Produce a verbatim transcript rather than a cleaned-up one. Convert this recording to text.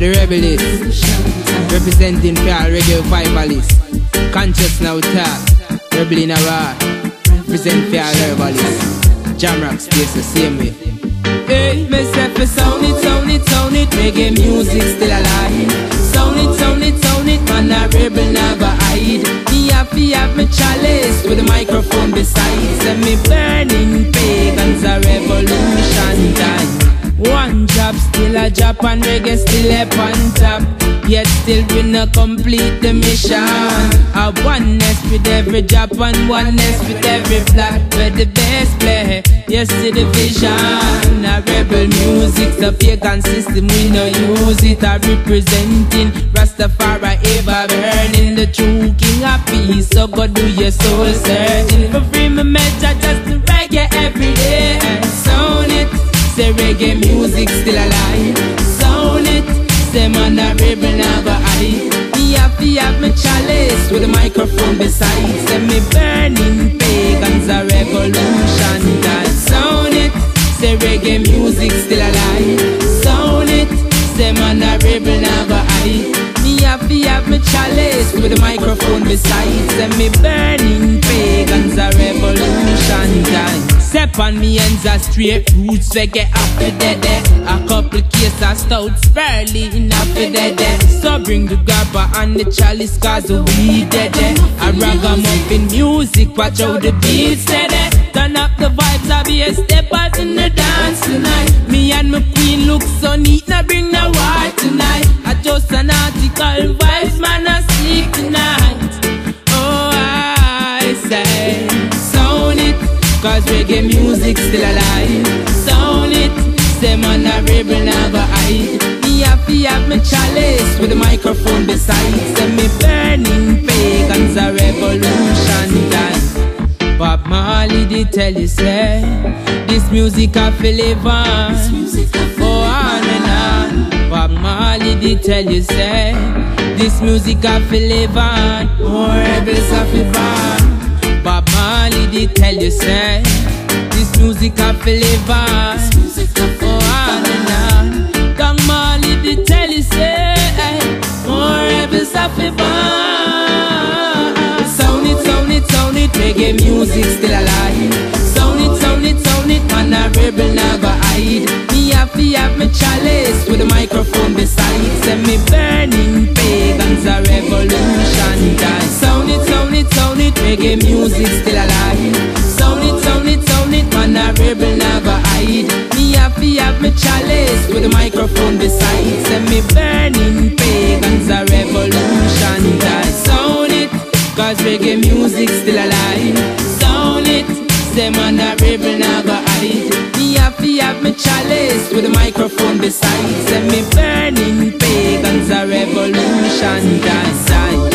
the rebellists, representing for all reggae revivalists. Conscious now talk, rebel in a war, represent for all revivalists. Jamrock stays the same way. Hey, myself is sound it, sound it, sound it. Reggae music still alive. Sound it, sound it, sound it. Man a rebel never hide. Me happy have me chalice with the microphone beside. Send me burning pagans a revolution time. One job still a job and reggae still up on top. Yet still we not complete the mission. A oneness with every job and oneness with every plot. Where the best play, yes to the vision. A rebel music, the pagan system we no use it. A representing Rastafari ever burning. The true king of peace, so go do your soul searching. For free me measure just to reggae every day. Sound it, say reggae music still alive. Sound it, say man a rebel never hide. Me happy have me chalice with a microphone beside. Say me burning pagans a revolution time. Sound it, say reggae music still alive. Sound it, say man a rebel never hide. Me happy have me chalice with a microphone beside. Say me burning pagans a revolution time. Step on me ends a straight roots we get after dead. A couple cases of stouts fairly in after dead. So bring the grabber and the chalice cause we dead. A ragamuffin music, watch how the beats dead. Turn up the vibes, I be a steppers in the dance tonight. Me and my queen look so neat, now bring the war tonight. I just an article vibes, man, I sleep tonight. Oh, I say, sound it, cause reggae music still alive. Sound it, say man a rebel never hide. Me happy have me chalice with the microphone beside. Say me burning pagans a revolution time. Bob Marley did tell you say this music I feel live on. Go on and on. Bob Marley did tell you say this music I feel live on. More rebels I feel born. Bob Marley did tell you say this music I feel live on. Go on and on. Gang Marley did tell you say more rebels I feel born. Sound it, sound it, sound it. Reggae music still alive. Sound it, sound it, sound it. Man a rebel never hide. Me happy have me chalice with a microphone beside. Send me burning pagans a revolution time. Sound it, sound it, sound it. Reggae music still alive. Sound it, sound it, sound it. Man a rebel never hide. Me happy have me chalice with a microphone beside. Send me burning pagans a revolution time. Sound it, cause reggae music still alive. Sound it, say man a rebel never hide. Me happy have me chalice with a microphone beside. Send me burning pagans a revolution time.